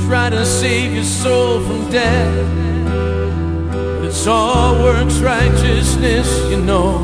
try to save your soul from death, but it's all works righteousness, you know.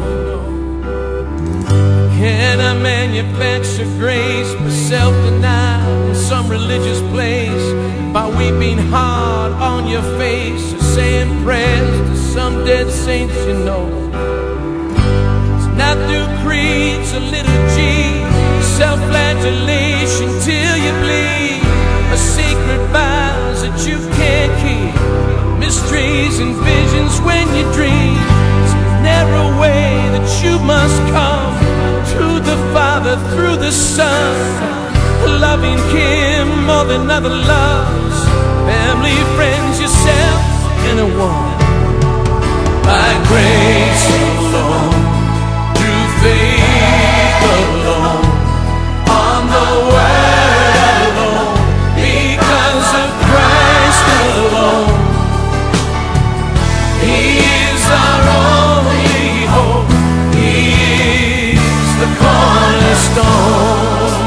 Can I manufacture grace by self-denial in some religious place, by weeping hard on your face, or saying prayers to some dead saints, you know? It's not through creeds or liturgy, self-flagellation till you bleed, or sacred vows that you can't keep, mysteries and visions when you dream. It's a narrow way that you must come to the Father through the Son, loving Him more than other loves, family, friends, yourself, and a woman. By grace alone, through faith alone, on the Word alone, because of Christ alone. He is our only hope. He is the cornerstone.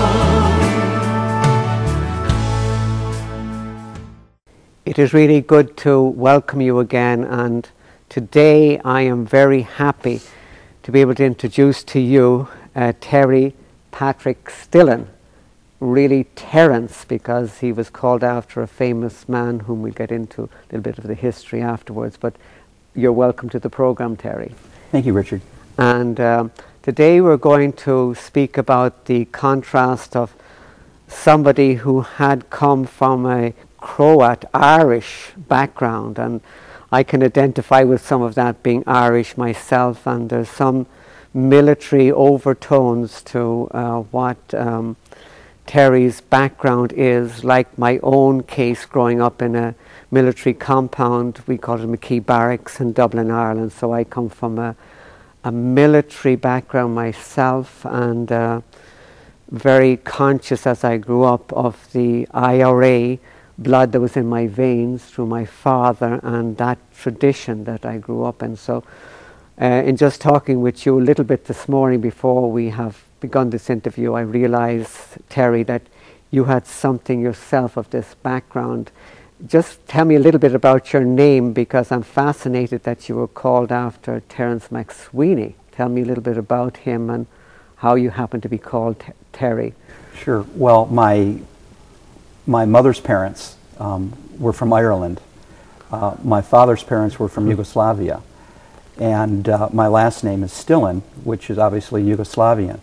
It is really good to welcome you again, and today I am very happy to be able to introduce to you Terry Patrick Stillen, really Terence, because he was called after a famous man whom we'll get into a little bit of the history afterwards. But you're welcome to the program, Terry. Thank you, Richard. And today we're going to speak about the contrast of somebody who had come from a Croat, Irish background, and I can identify with some of that, being Irish myself, and there's some military overtones to what Terry's background is, like my own case growing up in a military compound. We called it McKee Barracks in Dublin, Ireland, so I come from a military background myself, and very conscious as I grew up of the IRA blood that was in my veins through my father and that tradition that I grew up in. So in just talking with you a little bit this morning before we have begun this interview, I realized, Terry, that you had something yourself of this background. Just tell me a little bit about your name, because I'm fascinated that you were called after Terence MacSwiney. Tell me a little bit about him and how you happen to be called Terry. Sure. Well, my mother's parents were from Ireland. My father's parents were from Yugoslavia. And my last name is Stillen, which is obviously Yugoslavian.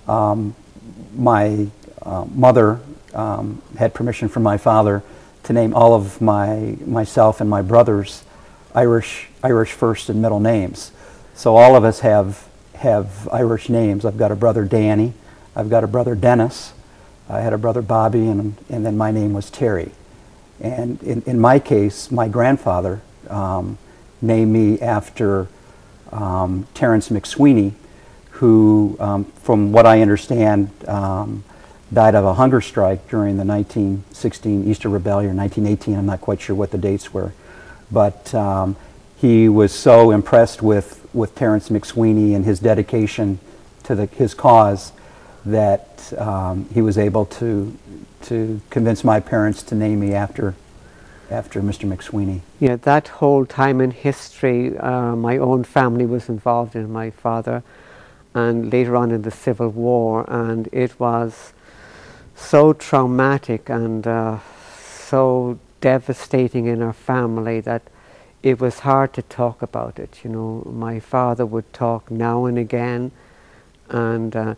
My mother had permission from my father to name all of myself and my brothers Irish first and middle names. So all of us have Irish names. I've got a brother Danny, I've got a brother Dennis, I had a brother Bobby, and then my name was Terry. And in my case, my grandfather named me after Terence MacSwiney, who, from what I understand, died of a hunger strike during the 1916 Easter Rebellion, 1918. I'm not quite sure what the dates were. But he was so impressed with Terence MacSwiney and his dedication to his cause that he was able to convince my parents to name me after Mr. MacSwiney. Yeah, that whole time in history, my own family was involved in, my father, and later on in the Civil War, and it was so traumatic and so devastating in our family that it was hard to talk about it. You know, my father would talk now and again, and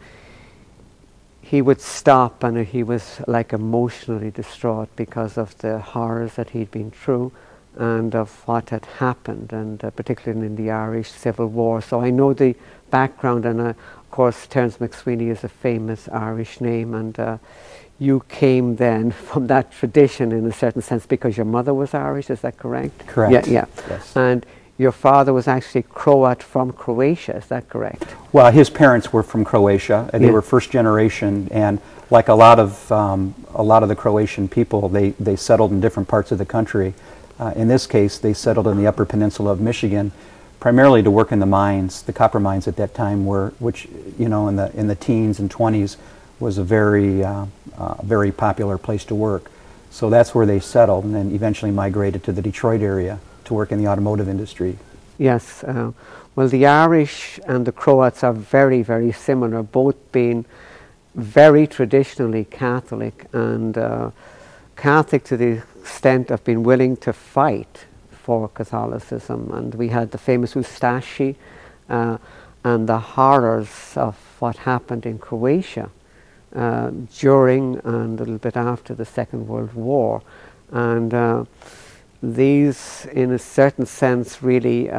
he would stop, and he was like emotionally distraught because of the horrors that he'd been through and of what had happened, and particularly in the Irish Civil War. So I know the background, and of course Terence MacSwiney is a famous Irish name, and you came then from that tradition in a certain sense because your mother was Irish, is that correct? Correct. Yeah. Yes. And your father was actually Croat from Croatia, is that correct? Well, his parents were from Croatia, and they were first generation, and like a lot of the Croatian people, they settled in different parts of the country. In this case, they settled in the Upper Peninsula of Michigan, primarily to work in the mines. The copper mines at that time were, which in the teens and 20s, was a very popular place to work. So that's where they settled, and then eventually migrated to the Detroit area to work in the automotive industry. Yes. Well, the Irish and the Croats are very, very similar, both being very traditionally Catholic, and Catholic to the extent of being willing to fight for Catholicism. And we had the famous Ustashi and the horrors of what happened in Croatia during and a little bit after the Second World War. And these, in a certain sense, really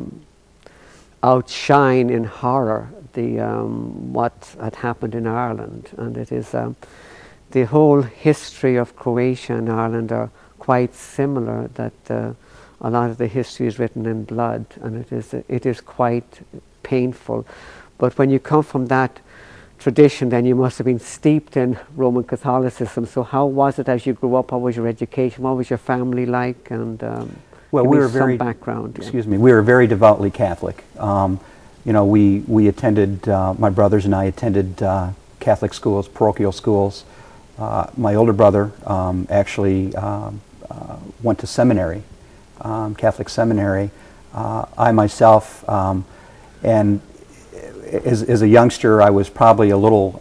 outshine in horror the what had happened in Ireland. And it is the whole history of Croatia and Ireland are quite similar, that a lot of the history is written in blood, and it is quite painful. But when you come from that tradition, then you must have been steeped in Roman Catholicism. So how was it as you grew up? How was your education? What was your family like? And well, we were very background. Excuse me. We were very devoutly Catholic. You know, we attended. My brothers and I attended Catholic schools, parochial schools. My older brother actually went to seminary, Catholic seminary. I myself, and as a youngster, I was probably a little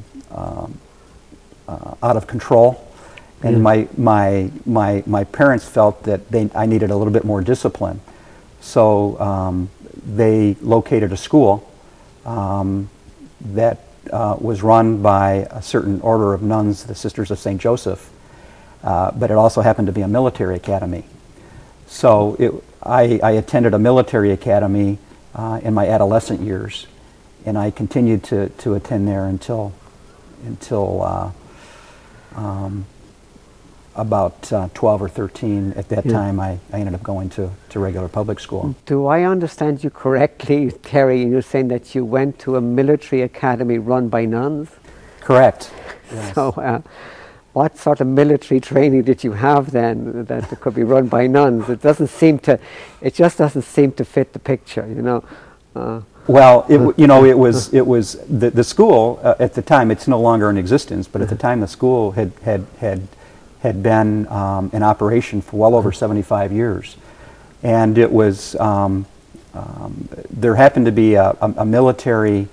out of control, and my parents felt that I needed a little bit more discipline, so they located a school that was run by a certain order of nuns, the Sisters of St. Joseph, but it also happened to be a military academy. So I attended a military academy in my adolescent years, and I continued to attend there until about 12 or 13. At that time, I ended up going to regular public school. Do I understand you correctly, Terry? You're saying that you went to a military academy run by nuns? Correct. Yes. So, what sort of military training did you have then that could be run by nuns? It just doesn't seem to fit the picture, you know. Well, it was the school at the time. It's no longer in existence, but at the time the school had been in operation for well over 75 years, and it was there happened to be a military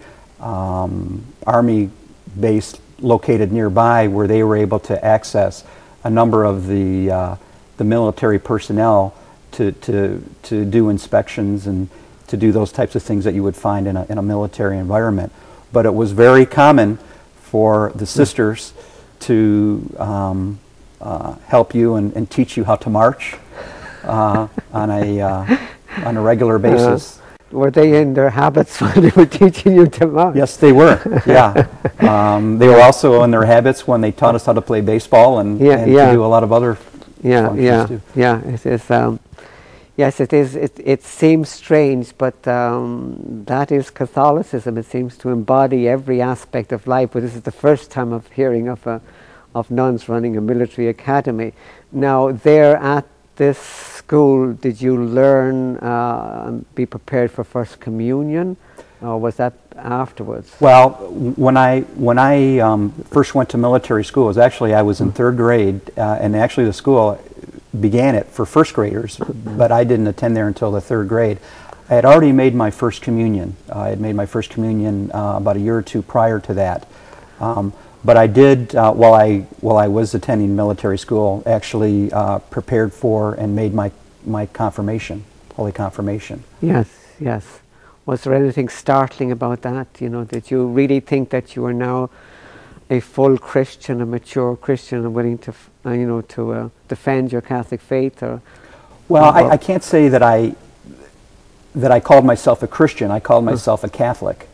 army base located nearby where they were able to access a number of the military personnel to do inspections and to do those types of things that you would find in a military environment. But it was very common for the sisters to help you and teach you how to march on a regular basis. Were they in their habits when they were teaching you to march? Yes, they were. Yeah, they were also in their habits when they taught us how to play baseball and to do a lot of other functions too. Yeah. It is. Yes, it is. It seems strange, but that is Catholicism. It seems to embody every aspect of life. But this is the first time of hearing of nuns running a military academy. Now, there at this school, did you learn and be prepared for First Communion, or was that afterwards? Well, when I first went to military school, I was in third grade, and actually the school began it for first graders, but I didn't attend there until the third grade. I had already made my First Communion. I had made my First Communion about a year or two prior to that. But I did, while I was attending military school, actually prepared for and made my confirmation, Holy Confirmation. Yes. Was there anything startling about that? You know, did you really think that you were now a full Christian, a mature Christian, and willing to, to defend your Catholic faith? Or well, I can't say that I called myself a Christian. I called myself a Catholic.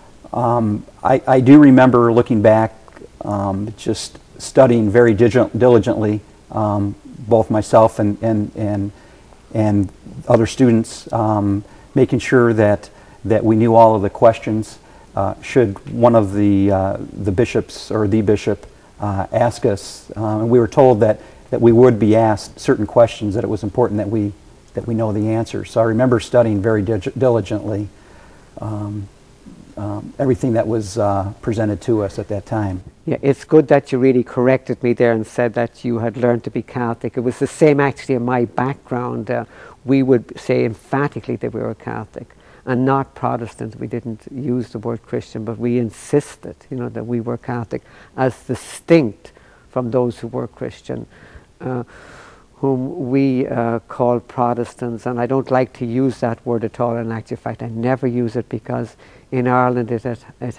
I do remember looking back, just studying very diligently, both myself and other students, making sure that we knew all of the questions. Should one of the bishops or the bishop ask us, and we were told that we would be asked certain questions, that it was important that we know the answers. So I remember studying very diligently, everything that was presented to us at that time. Yeah, it's good that you really corrected me there and said that you had learned to be Catholic. It was the same actually in my background. We would say emphatically that we were Catholic and not Protestant. We didn't use the word Christian, but we insisted, that we were Catholic as distinct from those who were Christian, whom we call Protestants. And I don't like to use that word at all. In actual fact, I never use it because in Ireland it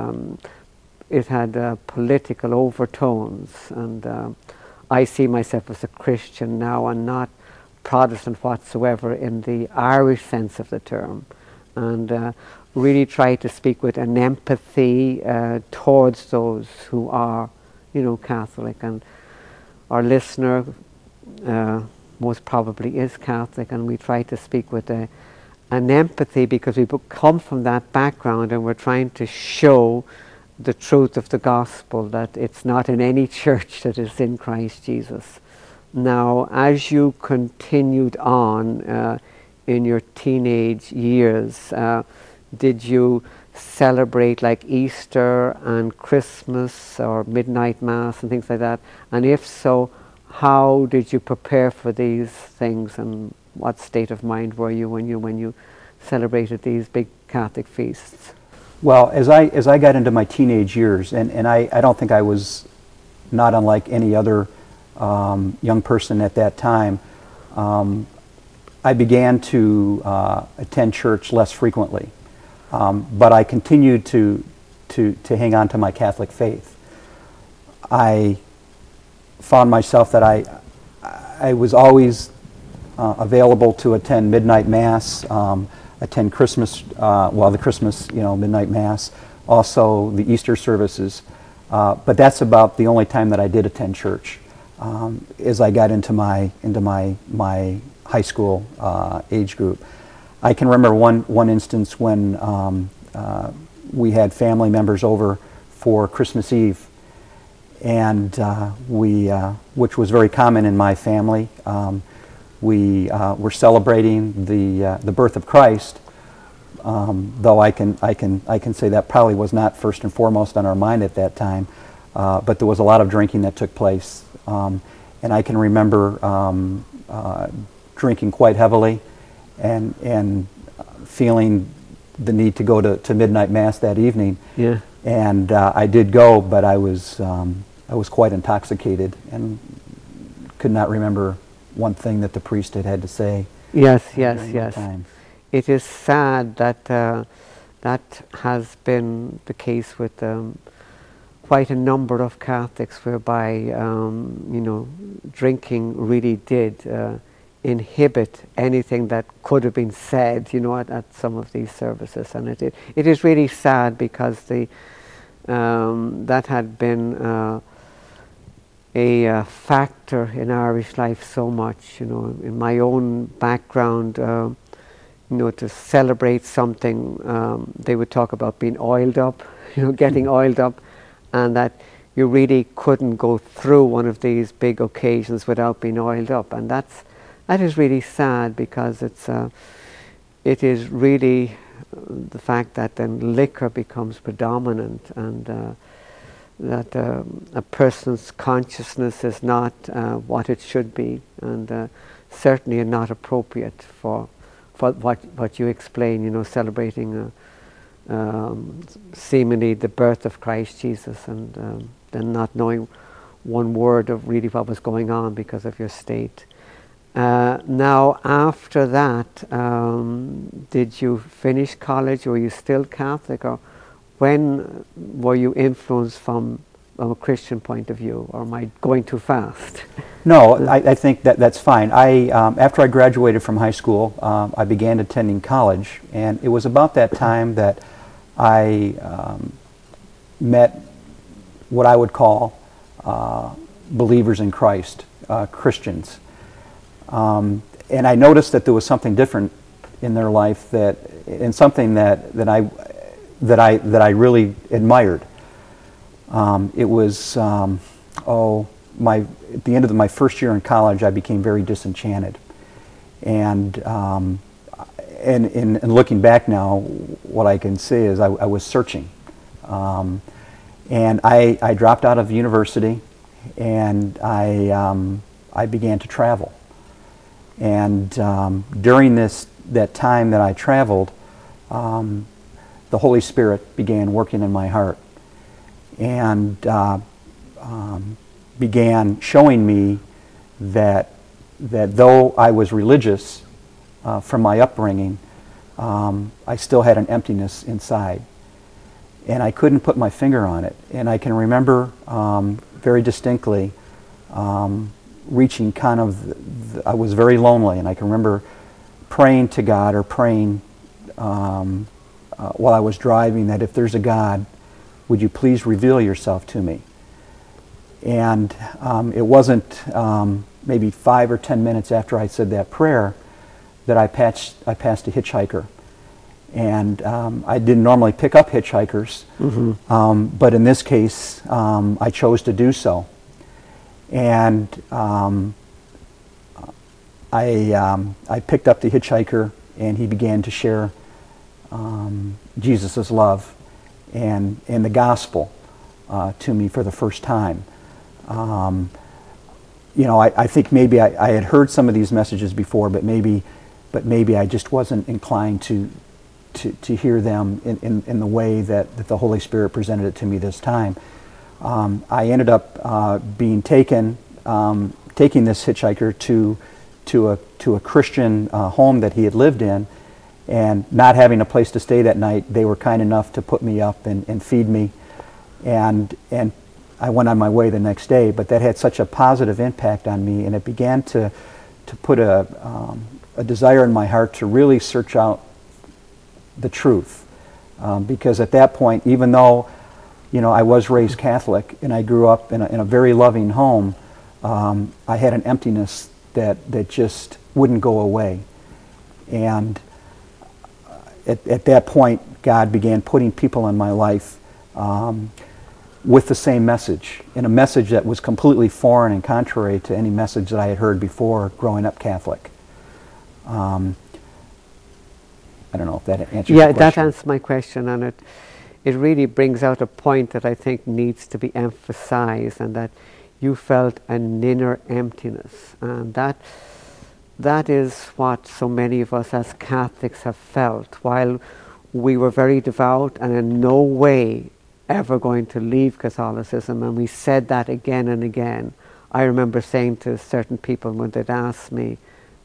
had political overtones, and I see myself as a Christian now and not Protestant whatsoever in the Irish sense of the term, and really try to speak with an empathy towards those who are, Catholic. And our listener most probably is Catholic, and we try to speak with an empathy because we come from that background, and we're trying to show the truth of the gospel, that it's not in any church that is in Christ Jesus. Now, as you continued on in your teenage years, did you celebrate like Easter and Christmas or midnight mass and things like that? And if so, how did you prepare for these things, and what state of mind were you when you celebrated these big Catholic feasts? Well, as I got into my teenage years, and I don't think I was not unlike any other young person at that time, I began to attend church less frequently, but I continued to hang on to my Catholic faith. I found myself that I was always available to attend midnight mass, attend Christmas, the Christmas, midnight mass, also the Easter services. But that's about the only time that I did attend church as I got into my high school age group. I can remember one instance when we had family members over for Christmas Eve, and which was very common in my family. We were celebrating the birth of Christ, though I can say that probably was not first and foremost on our mind at that time. But there was a lot of drinking that took place, and I can remember drinking quite heavily, and feeling the need to go to midnight mass that evening. Yeah. And I did go, but I was quite intoxicated and could not remember one thing that the priest had to say. Yes. Time. It is sad that that has been the case with quite a number of Catholics, whereby drinking really did inhibit anything that could have been said, at some of these services, and it is really sad because that had been a factor in Irish life so much. In my own background, to celebrate something, they would talk about being oiled up, getting oiled up, and that you really couldn't go through one of these big occasions without being oiled up, and that is really sad, because it is really the fact that then liquor becomes predominant, and that a person's consciousness is not what it should be, and certainly not appropriate for what you explain, celebrating seemingly the birth of Christ Jesus, and then not knowing one word of really what was going on because of your state. Now, after that, did you finish college? Were you still Catholic, or when were you influenced from a Christian point of view, or am I going too fast? No, I think that's fine. After I graduated from high school, I began attending college, and it was about that time that I met what I would call believers in Christ, Christians. And I noticed that there was something different in their life, and something that I really admired. It was at the end of my first year in college, I became very disenchanted, and and looking back now, what I can say is I was searching. And I dropped out of university, and I began to travel. And during that time that I traveled, the Holy Spirit began working in my heart, and began showing me that though I was religious from my upbringing, I still had an emptiness inside. And I couldn't put my finger on it. And I can remember very distinctly reaching kind of, I was very lonely, and I can remember praying to God, or praying while I was driving, that if there's a God, would you please reveal yourself to me? And it wasn't maybe 5 or 10 minutes after I said that prayer that I passed a hitchhiker. And I didn't normally pick up hitchhikers, but in this case, I chose to do so. And I picked up the hitchhiker, and he began to share Jesus' love and the gospel to me for the first time. I think maybe I had heard some of these messages before, but maybe I just wasn't inclined to hear them in the way that the Holy Spirit presented it to me this time. I ended up being taking this hitchhiker to a Christian home that he had lived in, and not having a place to stay that night, they were kind enough to put me up and feed me, and I went on my way the next day. But that had such a positive impact on me, and it began to put a desire in my heart to really search out the truth, because at that point, even though I was raised Catholic and I grew up in a very loving home, I had an emptiness that just wouldn't go away. And at that point, God began putting people in my life with the same message, and a message that was completely foreign and contrary to any message that I had heard before growing up Catholic. I don't know if that answers your question. Yeah, that answers my question, and it really brings out a point that I think needs to be emphasized, and that you felt an inner emptiness, and that is what so many of us as Catholics have felt. While we were very devout and in no way ever going to leave Catholicism, and we said that again and again. I remember saying to certain people when they'd asked me,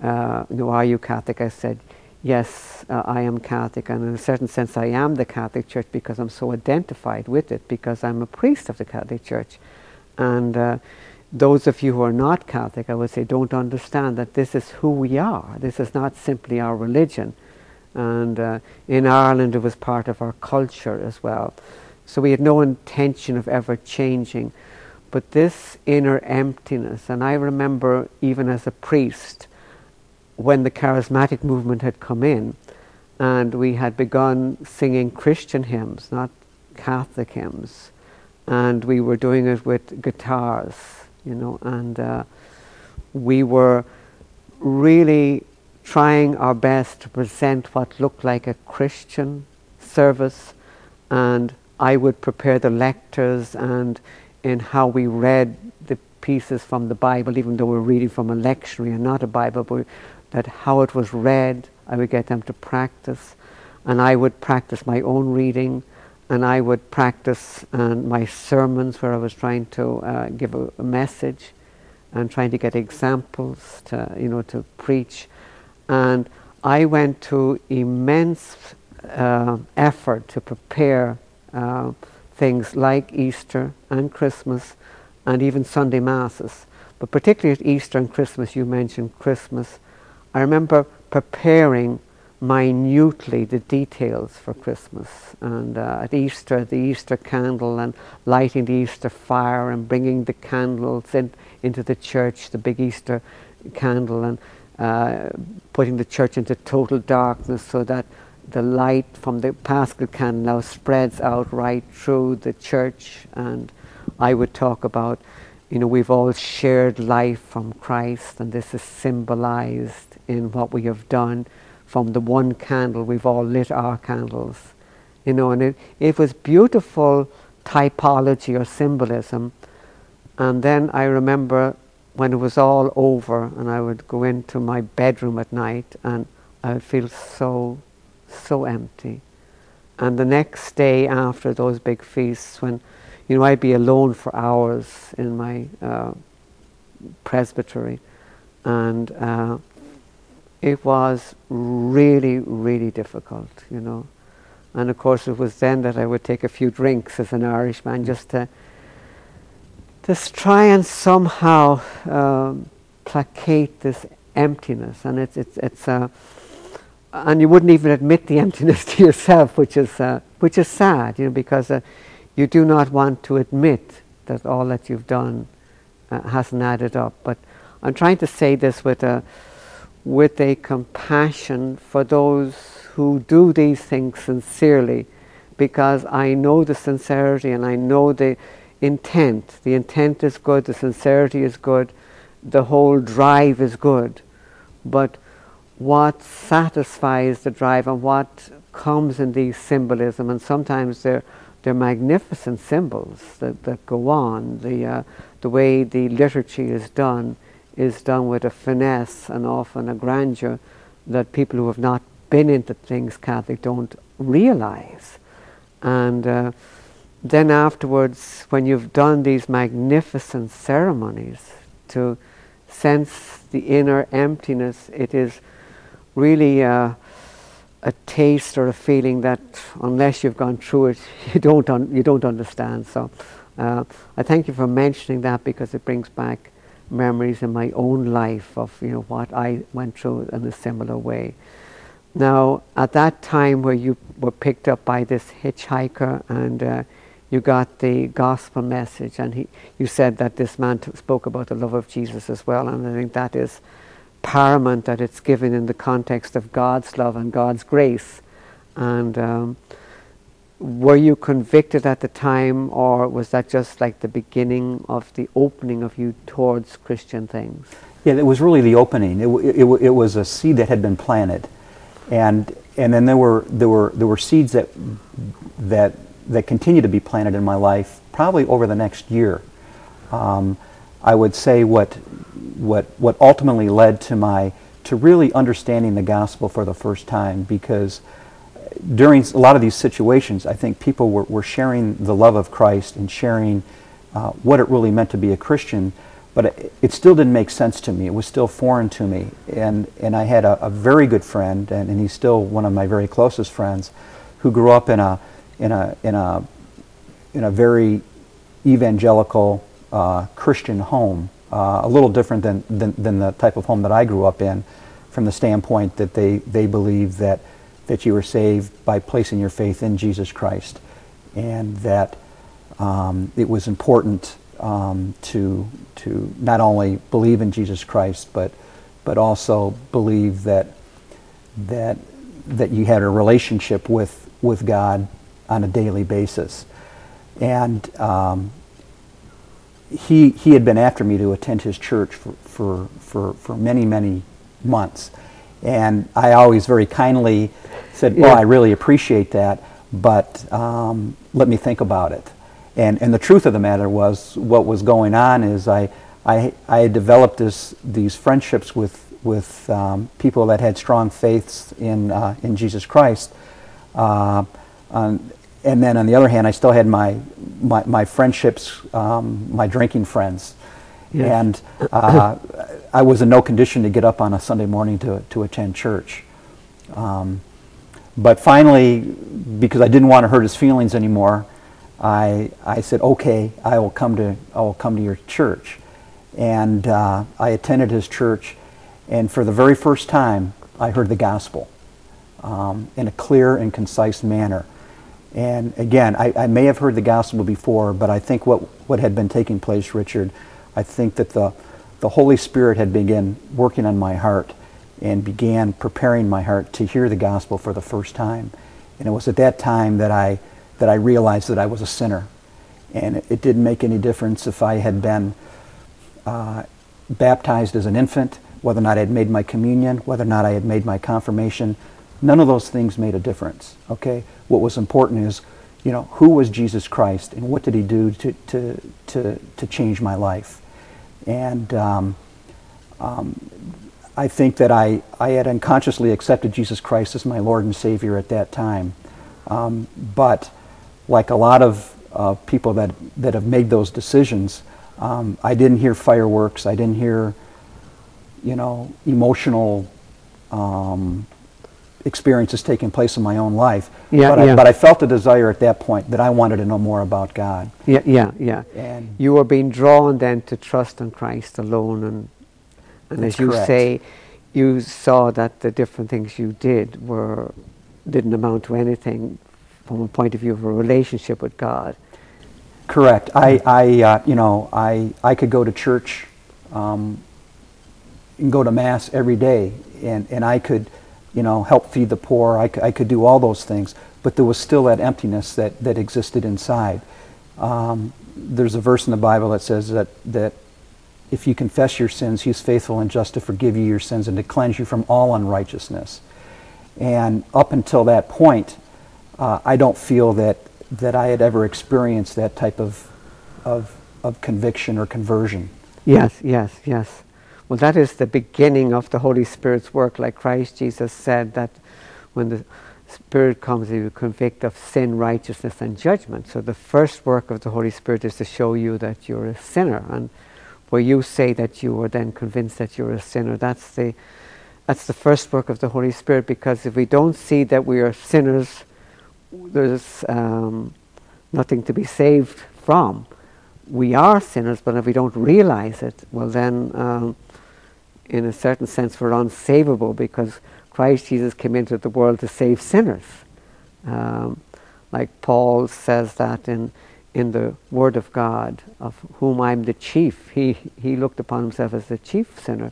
are you Catholic? I said, yes, I am Catholic, and in a certain sense I am the Catholic Church because I'm so identified with it, because I'm a priest of the Catholic Church. And those of you who are not Catholic, I would say, don't understand that this is who we are. This is not simply our religion. And in Ireland it was part of our culture as well. So we had no intention of ever changing. But this inner emptiness, and I remember even as a priest, when the charismatic movement had come in, and we had begun singing Christian hymns, not Catholic hymns, and we were doing it with guitars, and we were really trying our best to present what looked like a Christian service, and I would prepare the lectors, and in how we read the pieces from the Bible, even though we're reading from a lectionary and not a Bible, but that how it was read, I would get them to practice, and I would practice my own reading, and I would practice my sermons where I was trying to give a message and trying to get examples to preach. And I went to immense effort to prepare things like Easter and Christmas and even Sunday Masses. But particularly at Easter and Christmas, you mentioned Christmas, I remember preparing minutely the details for Christmas, and at Easter, the Easter candle, and lighting the Easter fire, and bringing the candles into the church, the big Easter candle, and putting the church into total darkness so that the light from the Paschal candle now spreads out right through the church. And I would talk about, we've all shared life from Christ, and this is symbolized in what we have done from the one candle. We've all lit our candles, you know, and it was beautiful typology or symbolism. And then I remember when it was all over and I would go into my bedroom at night and I would feel so empty. And the next day after those big feasts, when, you know, I'd be alone for hours in my presbytery, and it was really, really difficult, you know. And of course it was then that I would take a few drinks as an Irishman just to try and somehow placate this emptiness. And it's and you wouldn't even admit the emptiness to yourself, which is sad, you know, because you do not want to admit that all that you've done hasn't added up. But I'm trying to say this with a compassion for those who do these things sincerely, because I know the sincerity and I know the intent. The intent is good, the sincerity is good, the whole drive is good. But what satisfies the drive and what comes in these symbolism, and sometimes they're magnificent symbols that go on. The way the liturgy is done with a finesse and often a grandeur that people who have not been into things Catholic don't realize. And then afterwards, when you've done these magnificent ceremonies, to sense the inner emptiness, it is really a taste or a feeling that unless you've gone through it, you don't understand. So I thank you for mentioning that, because it brings back memories in my own life of, you know, what I went through in a similar way. Now, at that time where you were picked up by this hitchhiker and you got the gospel message, and you said that this man spoke about the love of Jesus as well, and I think that is paramount, that it's given in the context of God's love and God's grace. And were you convicted at the time, or was that just like the beginning of the opening of you towards Christian things? Yeah, it was really the opening. It was a seed that had been planted, and then there were seeds that continue to be planted in my life probably over the next year. I would say what ultimately led to really understanding the gospel for the first time, because during a lot of these situations, I think people were sharing the love of Christ and sharing what it really meant to be a Christian, but it still didn't make sense to me. It was still foreign to me. And I had a very good friend, and he's still one of my very closest friends, who grew up in a very evangelical Christian home, a little different than the type of home that I grew up in, from the standpoint that they believe that you were saved by placing your faith in Jesus Christ, and that it was important to not only believe in Jesus Christ, but also believe that you had a relationship with God on a daily basis. And he had been after me to attend his church for many months, and I always very kindly said, well, I really appreciate that, but let me think about it. And the truth of the matter was, what was going on is I had developed these friendships with people that had strong faiths in Jesus Christ, and then on the other hand, I still had my friendships, my drinking friends. Yes. And I was in no condition to get up on a Sunday morning to attend church. But finally, because I didn't want to hurt his feelings anymore, I said, okay, I will come to your church. And I attended his church, and for the very first time, I heard the gospel in a clear and concise manner. And again, I may have heard the gospel before, but I think what had been taking place, Richard, I think that the Holy Spirit had begun working on my heart and began preparing my heart to hear the gospel for the first time. And it was at that time that I realized that I was a sinner. And it didn't make any difference if I had been baptized as an infant, whether or not I had made my communion, whether or not I had made my confirmation. None of those things made a difference, okay? What was important is, who was Jesus Christ and what did he do to change my life? And I think that I had unconsciously accepted Jesus Christ as my Lord and Savior at that time. But like a lot of people that have made those decisions, I didn't hear fireworks. I didn't hear, emotional experiences taking place in my own life. But I felt a desire at that point that I wanted to know more about God. Yeah. And you were being drawn then to trust in Christ alone, and as you correct. say, you saw that the different things you didn't amount to anything from a point of view of a relationship with God. Correct. I could go to church and go to Mass every day, and I could, help feed the poor. I could do all those things, but there was still that emptiness that existed inside. There's a verse in the Bible that says that if you confess your sins, He's faithful and just to forgive you your sins and to cleanse you from all unrighteousness. And up until that point, I don't feel that I had ever experienced that type of conviction or conversion. Yes. Well, that is the beginning of the Holy Spirit's work. Like Christ Jesus said that when the Spirit comes, He will convict of sin, righteousness, and judgment. So the first work of the Holy Spirit is to show you that you're a sinner. And where you say that you were then convinced that you're a sinner, that's the first work of the Holy Spirit. Because if we don't see that we are sinners, there's nothing to be saved from. We are sinners, but if we don't realize it, well then, in a certain sense, we're unsavable, because Christ Jesus came into the world to save sinners. Like Paul says that in the Word of God, of whom I'm the chief. He looked upon himself as the chief sinner.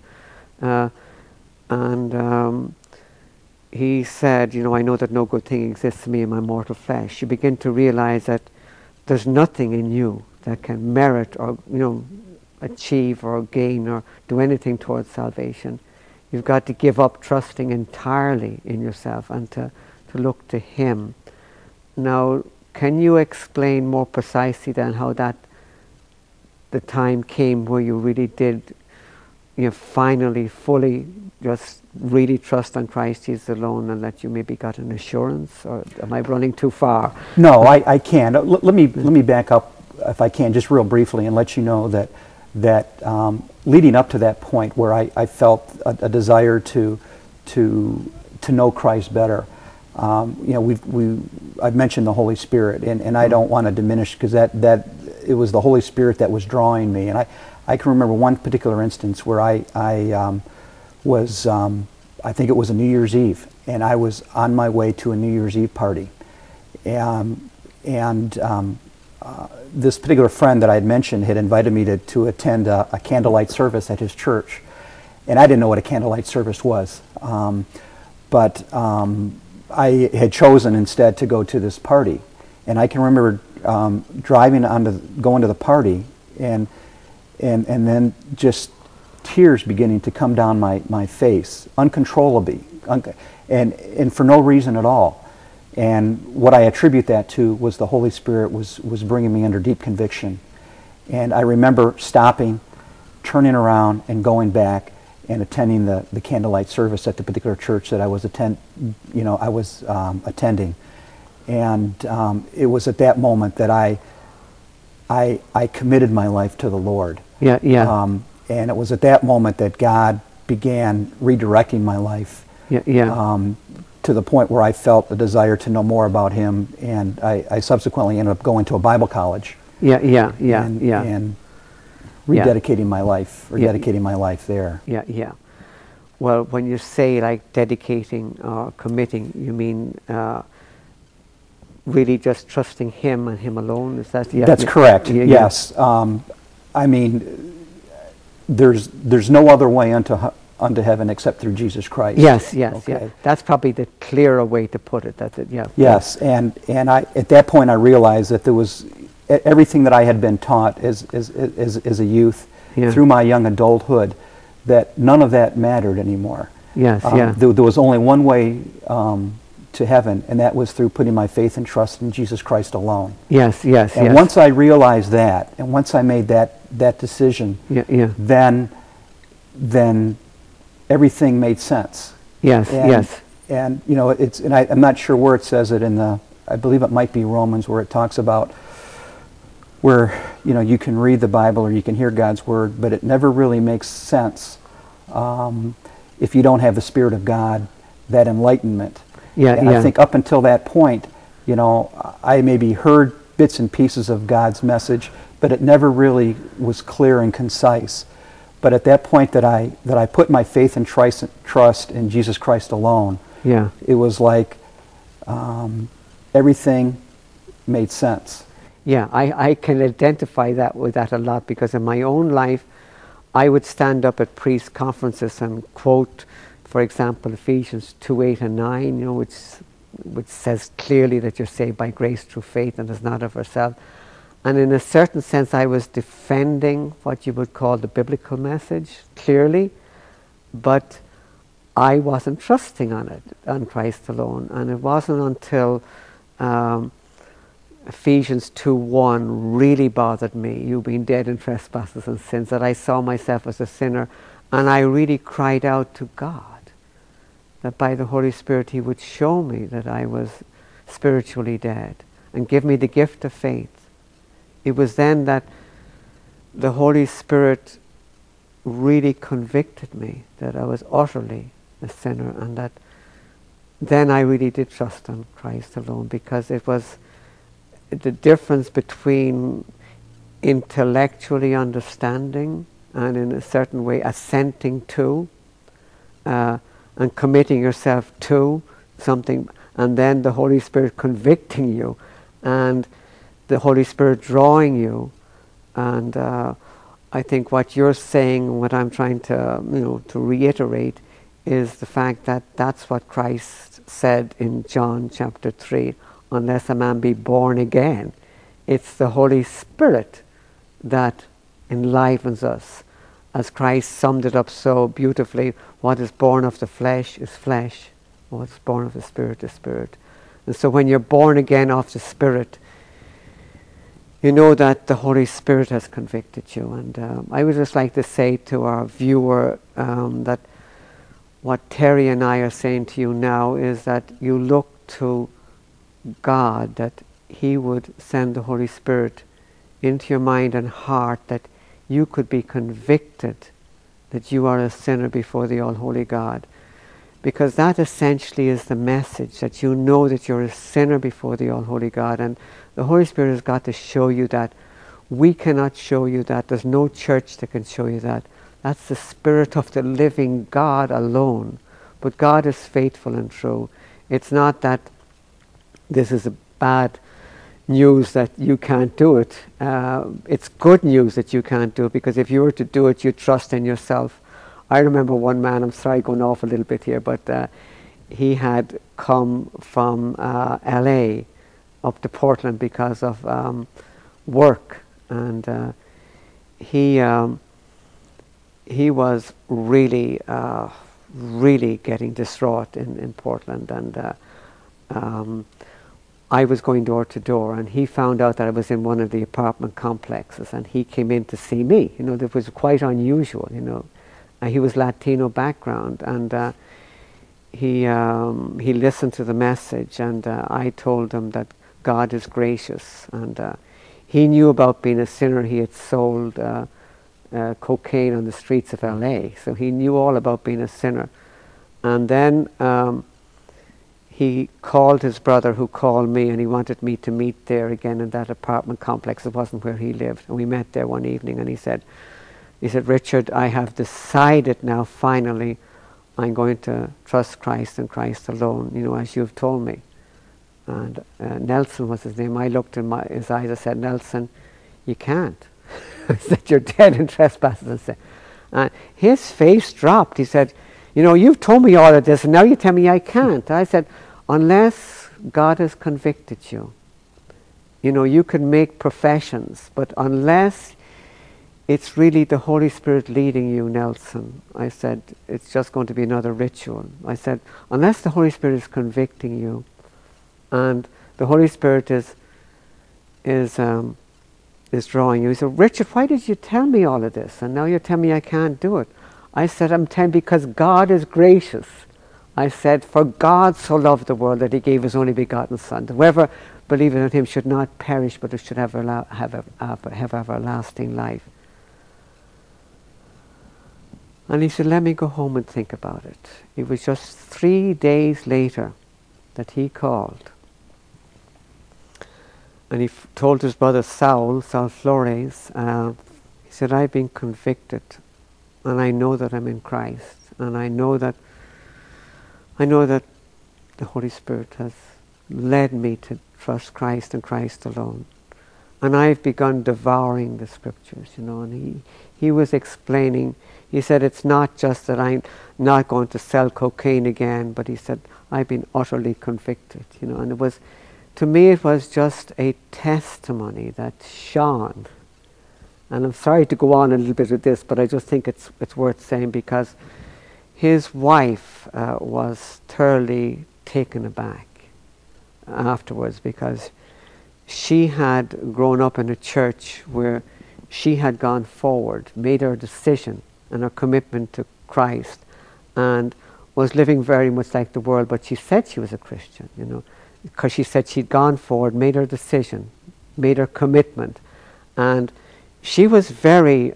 He said, I know that no good thing exists in me in my mortal flesh. You begin to realize that there's nothing in you that can merit or, achieve or gain or do anything towards salvation. You've got to give up trusting entirely in yourself and to look to Him. Now, can you explain more precisely then how the time came where you really did, finally, fully just really trust on Christ Jesus alone, and that you maybe got an assurance? Or am I running too far? No, I can. Let me back up, if I can, just real briefly, and let you know that leading up to that point where I felt a desire to know Christ better. I've mentioned the Holy Spirit, and I don't want to diminish, because that it was the Holy Spirit that was drawing me. And I can remember one particular instance where I was, I think it was a New Year's Eve, and I was on my way to a New Year's Eve party. This particular friend that I had mentioned had invited me to attend a candlelight service at his church. And I didn't know what a candlelight service was. But I had chosen instead to go to this party. And I can remember going to the party, and then just tears beginning to come down my face, uncontrollably, and for no reason at all. And what I attribute that to was the Holy Spirit was bringing me under deep conviction. And I remember stopping, turning around, and going back and attending the candlelight service at the particular church that I was attending. And it was at that moment that I committed my life to the Lord. Yeah. And it was at that moment that God began redirecting my life. To the point where I felt a desire to know more about Him, and I subsequently ended up going to a Bible college. And rededicating my life, or dedicating my life there. Yeah. Well, when you say like dedicating or committing, you mean really just trusting Him and Him alone? Is that? That's correct. Yes. I mean, there's no other way unto heaven except through Jesus Christ. Yes. Okay. Yeah. That's probably the clearer way to put it. That's it. Yeah. Yes, and I at that point I realized that there was everything that I had been taught as a youth, through my young adulthood, that none of that mattered anymore. Yes, yeah. There was only one way to heaven, and that was through putting my faith and trust in Jesus Christ alone. Yes, yes, And yes. once I realized that, and once I made that decision, Yeah, yeah. then everything made sense. Yes, yes. And you know, I'm not sure where it says it in I believe it might be Romans, where it talks about where, you know, you can read the Bible or you can hear God's Word, but it never really makes sense if you don't have the Spirit of God, that enlightenment. Yeah, and yeah. I think up until that point, you know, I maybe heard bits and pieces of God's message, but it never really was clear and concise. But at that point that I put my faith and trust in Jesus Christ alone, Yeah. it was like everything made sense. Yeah, I can identify that with that a lot, because in my own life, I would stand up at priest conferences and quote, for example, Ephesians 2:8 and 9, you know, which says clearly that you're saved by grace through faith and is not of ourselves. And in a certain sense, I was defending what you would call the biblical message clearly, but I wasn't trusting on Christ alone. And it wasn't until Ephesians 2:1 really bothered me, you being dead in trespasses and sins, that I saw myself as a sinner, and I really cried out to God that by the Holy Spirit He would show me that I was spiritually dead and give me the gift of faith. It was then that the Holy Spirit really convicted me that I was utterly a sinner, and that then I really did trust on Christ alone, because it was the difference between intellectually understanding and in a certain way assenting to and committing yourself to something, and then the Holy Spirit convicting you and the Holy Spirit drawing you. And I think what you're saying, what I'm trying to, you know, to reiterate, is the fact that that's what Christ said in John chapter 3, unless a man be born again. It's the Holy Spirit that enlivens us. As Christ summed it up so beautifully, what is born of the flesh is flesh, what's born of the Spirit is spirit. And so when you're born again of the Spirit, you know that the Holy Spirit has convicted you. And I would just like to say to our viewer that what Terry and I are saying to you now is that you look to God, that He would send the Holy Spirit into your mind and heart, that you could be convicted that you are a sinner before the All-Holy God. Because that essentially is the message, that you know that you're a sinner before the All-Holy God. And the Holy Spirit has got to show you that. We cannot show you that. There's no church that can show you that. That's the Spirit of the living God alone. But God is faithful and true. It's not that this is a bad news that you can't do it. It's good news that you can't do it, because if you were to do it, you trust in yourself. I remember one man, I'm sorry going off a little bit here, but he had come from LA up to Portland because of work, and he was really getting distraught in Portland, and I was going door to door, and he found out that I was in one of the apartment complexes, and he came in to see me. You know, that was quite unusual, you know. He was Latino background, and he listened to the message, and I told him that God is gracious, and he knew about being a sinner. He had sold cocaine on the streets of LA, so he knew all about being a sinner. And then he called his brother, who called me, and he wanted me to meet there again in that apartment complex. It wasn't where he lived, and we met there one evening, and he said, Richard, I have decided now, finally, I'm going to trust Christ and Christ alone, you know, as you've told me. And Nelson was his name. I looked in his eyes, I said, Nelson, you can't. I said, you're dead in trespasses and sin. And his face dropped. He said, you know, you've told me all of this, and now you tell me I can't. I said, unless God has convicted you, you know, you can make professions, but unless it's really the Holy Spirit leading you, Nelson. I said, it's just going to be another ritual. I said, unless the Holy Spirit is convicting you, and the Holy Spirit is drawing you. He said, Richard, why did you tell me all of this? And now you're telling me I can't do it. I said, I'm telling because God is gracious. I said, for God so loved the world that he gave his only begotten Son. Whoever believeth in him should not perish, but should have everlasting life. And he said, let me go home and think about it. It was just 3 days later that he called. And he told his brother Saul Flores, he said, I've been convicted, and I know that I'm in Christ, and I know that the Holy Spirit has led me to trust Christ and Christ alone. And I've begun devouring the scriptures, and he was explaining, he said, it's not just that I'm not going to sell cocaine again, but he said, I've been utterly convicted, and it was, to me, it was just a testimony that shone. And I'm sorry to go on a little bit with this, but I just think it's worth saying, because his wife was thoroughly taken aback afterwards, because she had grown up in a church where she had gone forward, made her decision and her commitment to Christ, and was living very much like the world, but she said she was a Christian, because she said she'd gone forward, made her decision, made her commitment, and she was very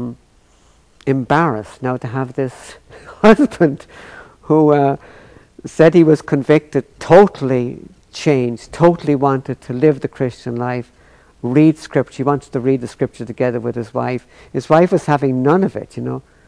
embarrassed now to have this husband who said he was convicted, totally changed, totally wanted to live the Christian life, read scripture. He wanted to read the scripture together with his wife. His wife was having none of it,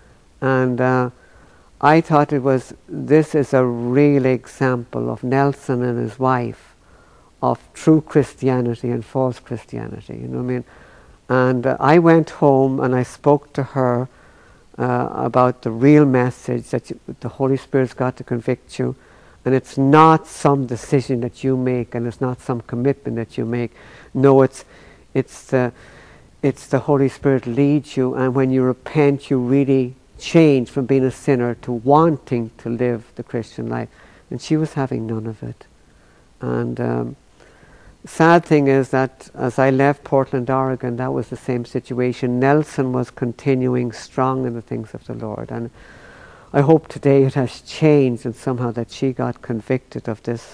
and I thought this is a real example of Nelson and his wife of true Christianity and false Christianity, you know what I mean? And I went home and I spoke to her about the real message that the Holy Spirit's got to convict you, and it's not some decision that you make, and it's not some commitment that you make. No, it's the Holy Spirit leads you, and when you repent, you really change from being a sinner to wanting to live the Christian life. And she was having none of it. And sad thing is that as I left Portland, Oregon, that was the same situation. Nelson was continuing strong in the things of the Lord, and I hope today it has changed, and somehow that she got convicted of this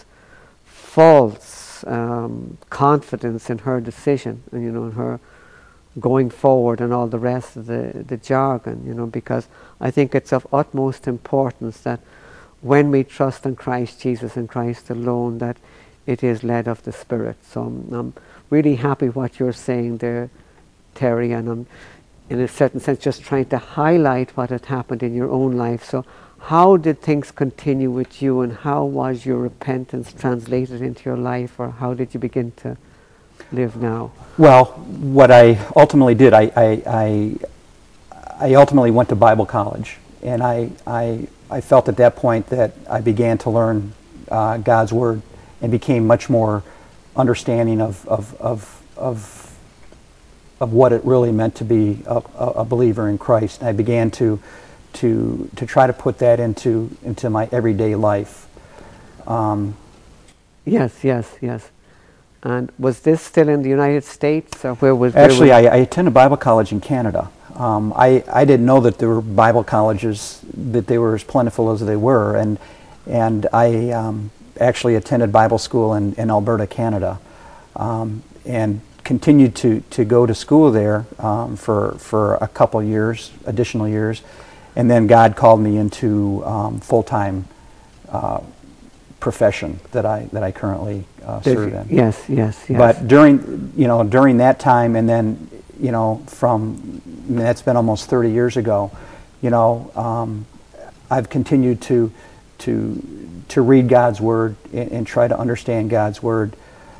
false confidence in her decision, and in her going forward and all the rest of the jargon, because I think it's of utmost importance that when we trust in Christ Jesus and Christ alone, that it is led of the Spirit. So I'm really happy what you're saying there, Terry, and I'm in a certain sense just trying to highlight what had happened in your own life. So how did things continue with you, and how was your repentance translated into your life, or how did you begin to live now? Well, what I ultimately did, I ultimately went to Bible college, and I felt at that point that I began to learn God's Word and became much more understanding of what it really meant to be a believer in Christ. And I began to try to put that into my everyday life. Yes. And was this still in the United States, or where was? Actually, I attended Bible college in Canada. I didn't know that there were Bible colleges, that they were as plentiful as they were, and I actually attended Bible school in Alberta, Canada, and continued to go to school there for a couple years, additional years, and then God called me into full-time profession that I currently serve in. Yes. But during that time, and then that's been almost 30 years ago. I've continued to read God's Word and try to understand God's Word,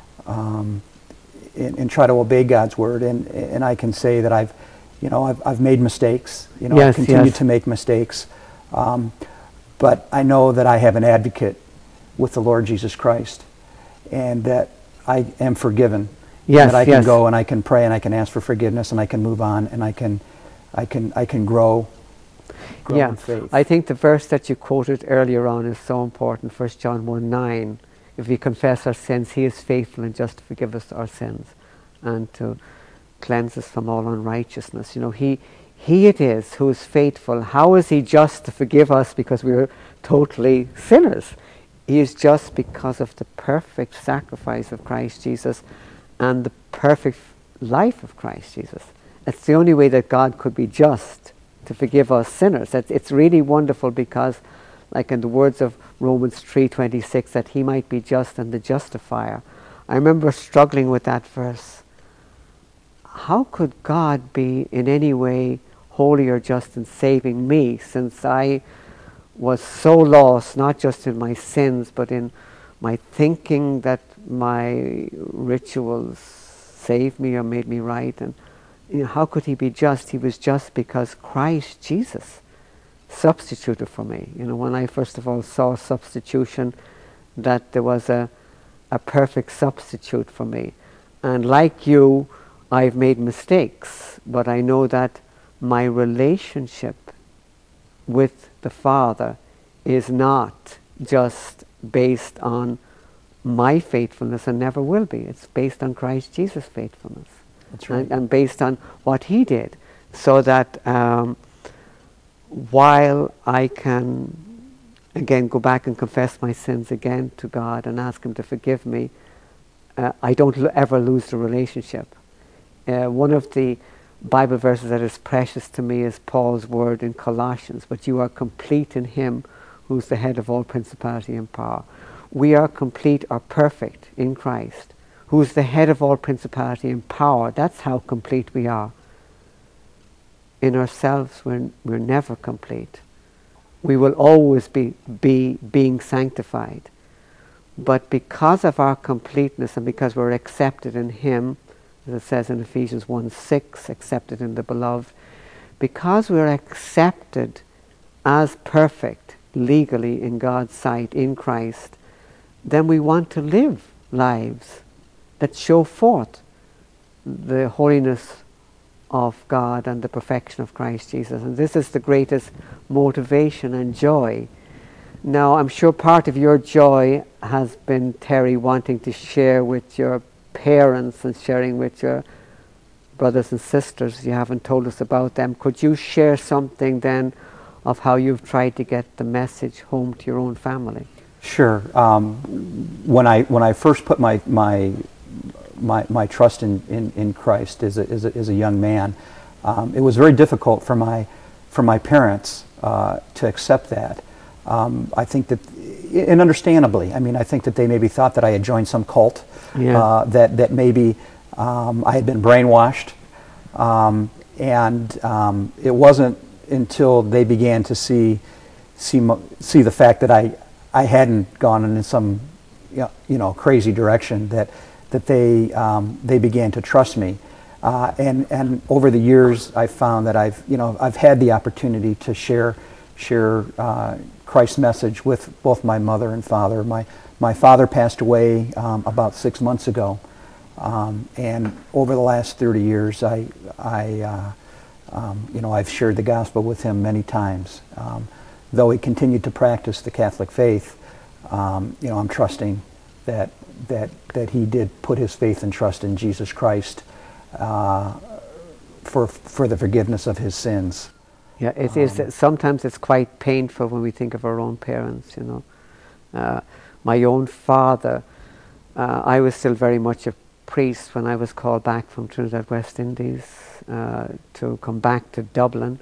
and try to obey God's Word. And I can say that I've made mistakes. I've continued to make mistakes. But I know that I have an advocate with the Lord Jesus Christ, and that I am forgiven. That I can go and I can pray and I can ask for forgiveness, and I can move on, and I can I can grow in faith. I think the verse that you quoted earlier on is so important. 1 John 1:9. If we confess our sins, He is faithful and just to forgive us our sins and to cleanse us from all unrighteousness. You know, He it is who is faithful. How is He just to forgive us because we are totally sinners? He is just because of the perfect sacrifice of Christ Jesus and the perfect life of Christ Jesus. It's the only way that God could be just to forgive us sinners. It's really wonderful because, like in the words of Romans 3:26, that He might be just and the justifier. I remember struggling with that verse. How could God be in any way holy or just in saving me, since I was so lost, not just in my sins, but in my thinking that my rituals saved me or made me right? And you know, how could He be just? He was just because Christ Jesus substituted for me. You know, when I first of all saw substitution, that there was a perfect substitute for me. And like you, I've made mistakes, but I know that my relationship with the Father is not just based on my faithfulness and never will be. It's based on Christ Jesus' faithfulness. That's right. And based on what He did. So that while I can, again, go back and confess my sins again to God and ask Him to forgive me, I don't ever lose the relationship. One of the Bible verses that is precious to me is Paul's word in Colossians, but you are complete in Him who's the head of all principality and power. We are complete or perfect in Christ, who's the head of all principality and power. That's how complete we are. In ourselves, we're never complete. We will always be being sanctified. But because of our completeness and because we're accepted in Him, as it says in Ephesians 1:6, accepted in the beloved, because we're accepted as perfect legally in God's sight in Christ, then we want to live lives that show forth the holiness of God and the perfection of Christ Jesus. And this is the greatest motivation and joy. Now, I'm sure part of your joy has been, Terry, wanting to share with your parents and sharing with your brothers and sisters. You haven't told us about them. Could you share something then of how you've tried to get the message home to your own family? Sure. When I first put my trust in Christ as a young man, it was very difficult for my parents to accept that. I think that, and understandably, I mean, I think that they maybe thought that I had joined some cult, that maybe I had been brainwashed, and it wasn't until they began to see the fact that I hadn't gone in some crazy direction that they began to trust me, and over the years I found that I've had the opportunity to share Christ's message with both my mother and father. My father passed away about 6 months ago, and over the last 30 years I've shared the gospel with him many times. Though he continued to practice the Catholic faith, I'm trusting that he did put his faith and trust in Jesus Christ for the forgiveness of his sins. Yeah, it is. Sometimes it's quite painful when we think of our own parents, My own father, I was still very much a priest when I was called back from Trinidad, West Indies, to come back to Dublin.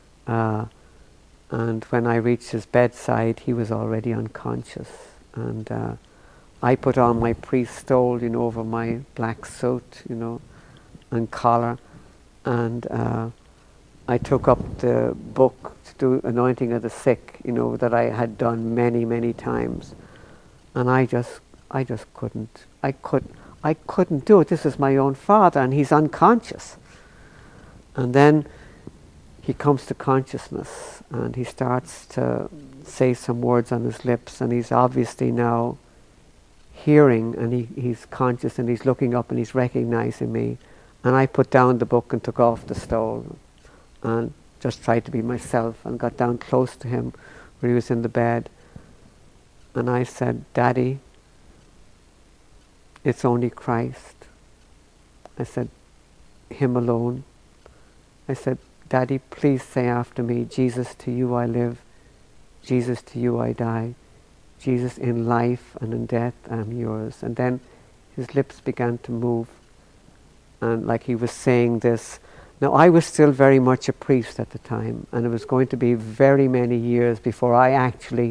And when I reached his bedside, he was already unconscious. And I put on my priest stole, over my black suit, and collar. And I took up the book to do anointing of the sick, that I had done many, many times. And I just couldn't. I couldn't do it. This is my own father, and he's unconscious. And then he comes to consciousness, and he starts to say some words on his lips, and he's obviously now hearing, and he's conscious, and he's looking up, and he's recognizing me. And I put down the book and took off the stole. and just tried to be myself, and got down close to him where he was in the bed. And I said, "Daddy, it's only Christ." I said, "Him alone." I said, "Daddy, please say after me, Jesus, to you I live, Jesus, to you I die. Jesus, in life and in death I am yours." And then his lips began to move, and like he was saying this. Now, I was still very much a priest at the time, and it was going to be very many years before I actually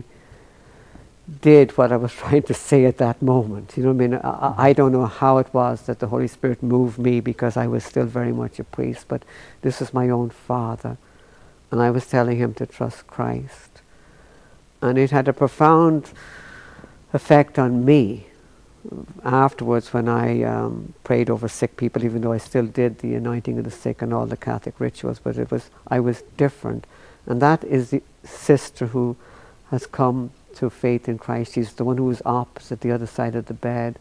did what I was trying to say at that moment. You know what I mean? I don't know how it was that the Holy Spirit moved me, because I was still very much a priest, but this was my own father, and I was telling him to trust Christ. And it had a profound effect on me afterwards when I prayed over sick people, even though I still did the anointing of the sick and all the Catholic rituals, but I was different. And that is the sister who has come to faith in Christ Jesus, the one who was opposite the other side of the bed.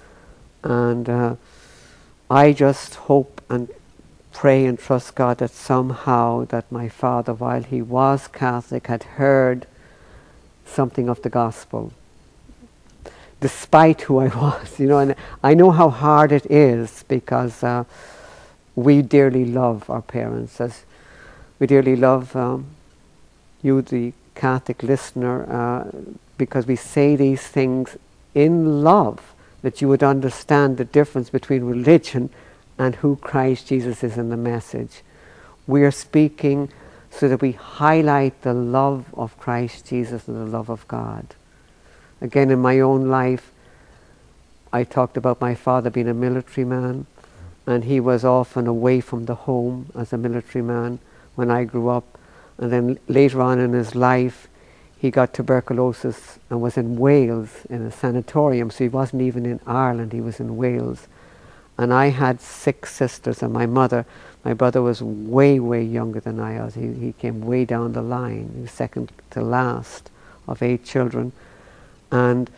And I just hope and pray and trust God that somehow that my father, while he was Catholic, had heard something of the gospel, despite who I was, you know. And I know how hard it is, because we dearly love our parents, as we dearly love you, the Catholic listener, because we say these things in love, that you would understand the difference between religion and who Christ Jesus is in the message. We are speaking so that we highlight the love of Christ Jesus and the love of God. Again, in my own life, I talked about my father being a military man, and he was often away from the home as a military man when I grew up. And then later on in his life, he got tuberculosis and was in Wales in a sanatorium, so he wasn't even in Ireland, he was in Wales. And I had 6 sisters, and my brother was way, way younger than I was. He came way down the line. He was second to last of 8 children. And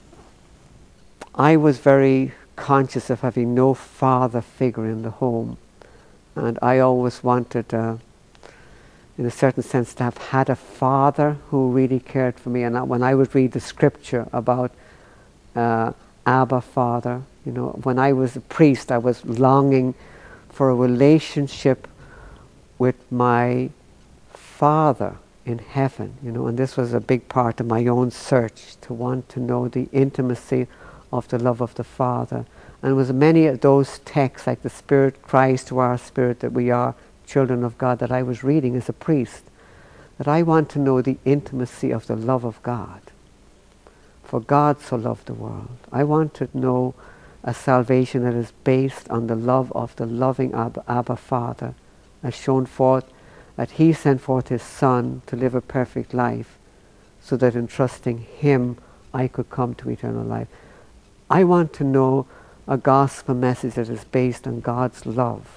I was very conscious of having no father figure in the home. And I always wanted, in a certain sense, to have had a father who really cared for me. And when I would read the scripture about Abba, Father, you know, when I was a priest, I was longing for a relationship with my Father in heaven, you know, and this was a big part of my own search, to want to know the intimacy of the love of the Father. And it was many of those texts, like the Spirit cries to our spirit that we are children of God, that I was reading as a priest, that I want to know the intimacy of the love of God. For God so loved the world. I want to know a salvation that is based on the love of the loving Abba Father, as shown forth that he sent forth his Son to live a perfect life, so that in trusting him I could come to eternal life. I want to know a gospel message that is based on God's love,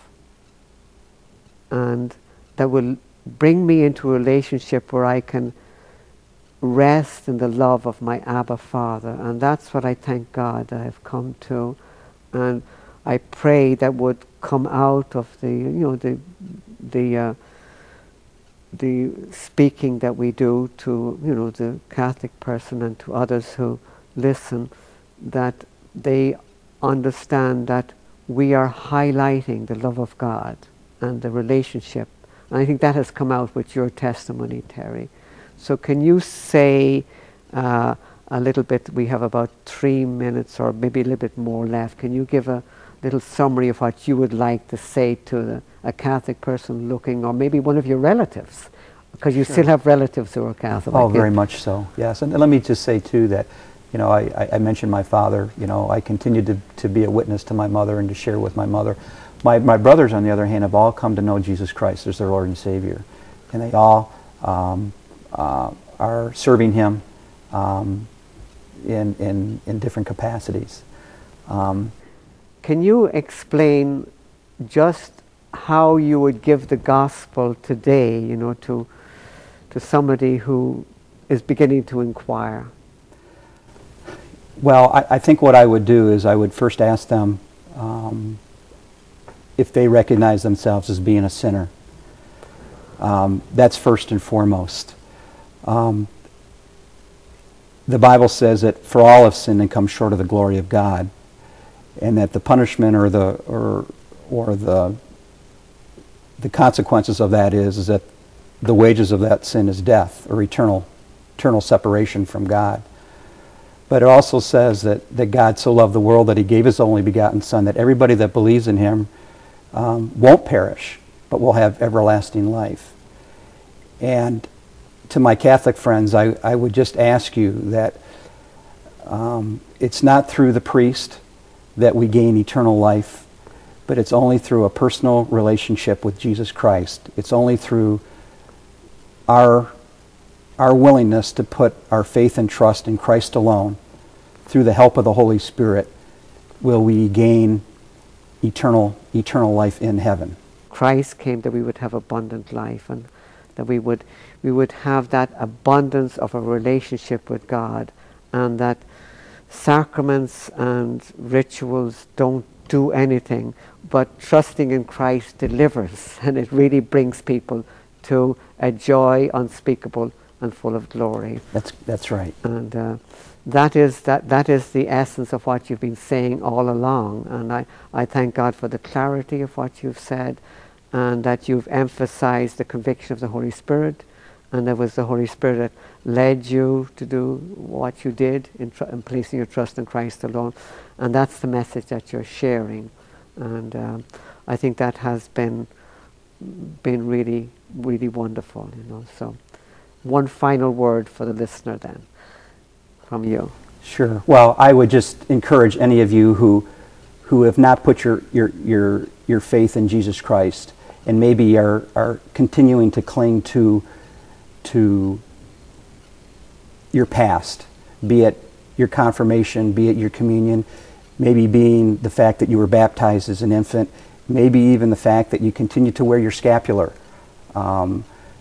and that will bring me into a relationship where I can rest in the love of my Abba Father. And that's what I thank God that I've come to. And I pray that would come out of the, you know, the speaking that we do to, you know, the Catholic person and to others who listen, that they understand that we are highlighting the love of God and the relationship. And I think that has come out with your testimony, Terry. So can you say a little bit, we have about 3 minutes or maybe a little bit more left. Can you give a little summary of what you would like to say to a Catholic person looking, or maybe one of your relatives? Because you still have relatives who are Catholic. Oh, very much so, yes. And let me just say too that, you know, I mentioned my father. You know, I continued to be a witness to my mother and to share with my mother. My brothers, on the other hand, have all come to know Jesus Christ as their Lord and Savior. And they all are serving him in different capacities. Can you explain just how you would give the gospel today, you know, to somebody who is beginning to inquire? Well, I think what I would do is I would first ask them if they recognize themselves as being a sinner. That's first and foremost. The Bible says that for all have sinned and come short of the glory of God, and that the punishment or the consequences of that is that the wages of that sin is death, or eternal separation from God. But it also says that God so loved the world that he gave his only begotten Son, that everybody that believes in him won't perish, but will have everlasting life. And to my Catholic friends, I would just ask you that it's not through the priest that we gain eternal life, but it's only through a personal relationship with Jesus Christ. It's only through our willingness to put our faith and trust in Christ alone, through the help of the Holy Spirit, will we gain eternal life in heaven. Christ came that we would have abundant life, and that we would have that abundance of a relationship with God, and that sacraments and rituals don't do anything, but trusting in Christ delivers, and it really brings people to a joy unspeakable and full of glory. That's right. And that is the essence of what you've been saying all along. And I thank God for the clarity of what you've said, and that you've emphasized the conviction of the Holy Spirit, and it was the Holy Spirit that led you to do what you did in placing your trust in Christ alone. And that's the message that you're sharing. And I think that has been really, really wonderful, you know. So one final word for the listener then, from you. Sure. Well, I would just encourage any of you who have not put your faith in Jesus Christ, and maybe are continuing to cling to your past, be it your confirmation, be it your communion, maybe being the fact that you were baptized as an infant, maybe even the fact that you continue to wear your scapular and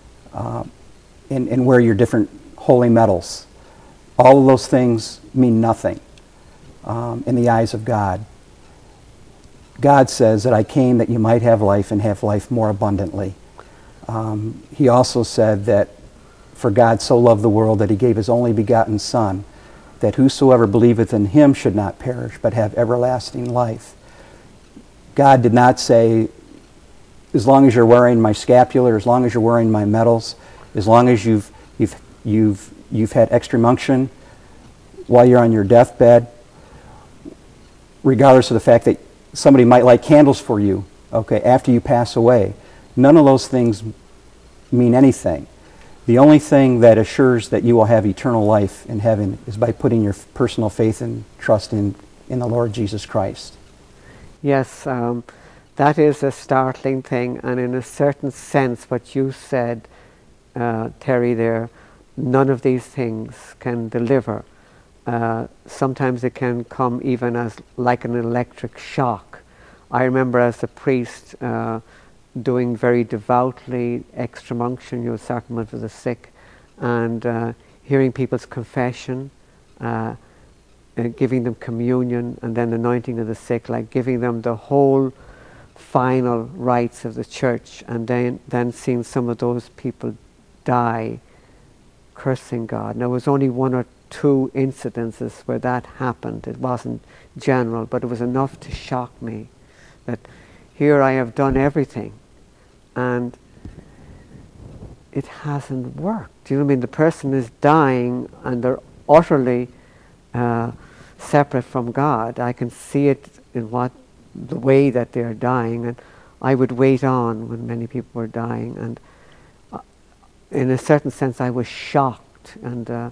wear your different holy medals. All of those things mean nothing in the eyes of God. God says that I came that you might have life and have life more abundantly. He also said that for God so loved the world that he gave his only begotten Son, that whosoever believeth in him should not perish, but have everlasting life. God did not say, as long as you're wearing my scapular, as long as you're wearing my medals, as long as you've had extreme unction while you're on your deathbed, regardless of the fact that somebody might light candles for you, okay, after you pass away. None of those things mean anything. The only thing that assures that you will have eternal life in heaven is by putting your personal faith and trust in the Lord Jesus Christ. Yes, that is a startling thing, and in a certain sense what you said, Terry, there, none of these things can deliver. Sometimes it can come even as like an electric shock. I remember as a priest doing very devoutly extreme unction, sacrament for the sick, and hearing people's confession, giving them communion, and then anointing of the sick, like giving them the whole final rites of the church, and then seeing some of those people die cursing God. Now, there was only one or two incidences where that happened. It wasn't general, but it was enough to shock me that here I have done everything and it hasn't worked. You know what I mean? The person is dying and they're utterly separate from God. I can see it in the way that they're dying, and I would wait on when many people were dying, and in a certain sense I was shocked, and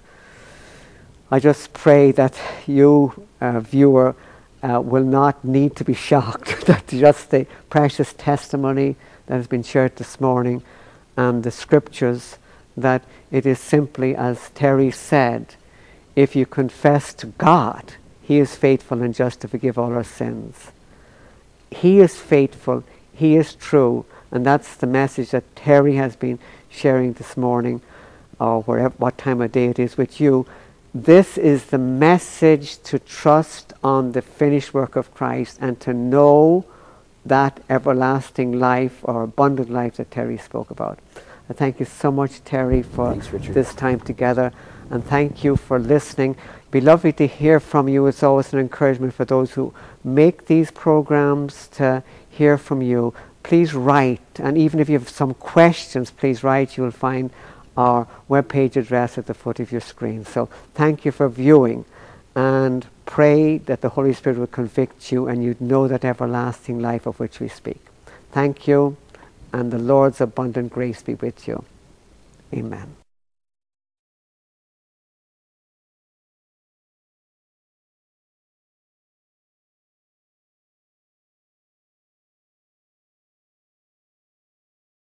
I just pray that you, viewer, will not need to be shocked, that just the precious testimony that has been shared this morning and the scriptures, that it is simply as Terry said, if you confess to God, he is faithful and just to forgive all our sins. He is faithful, he is true, and that's the message that Terry has been sharing this morning, or wherever, what time of day it is with you. This is the message to trust on the finished work of Christ and to know that everlasting life or abundant life that Terry spoke about. I thank you so much, Terry, for Thanks, Richard. this time together. And thank you for listening. It'd be lovely to hear from you. It's always an encouragement for those who make these programs to hear from you. Please write, and even if you have some questions, please write. You will find our webpage address at the foot of your screen. So thank you for viewing, and pray that the Holy Spirit will convict you and you'd know that everlasting life of which we speak. Thank you, and the Lord's abundant grace be with you. Amen.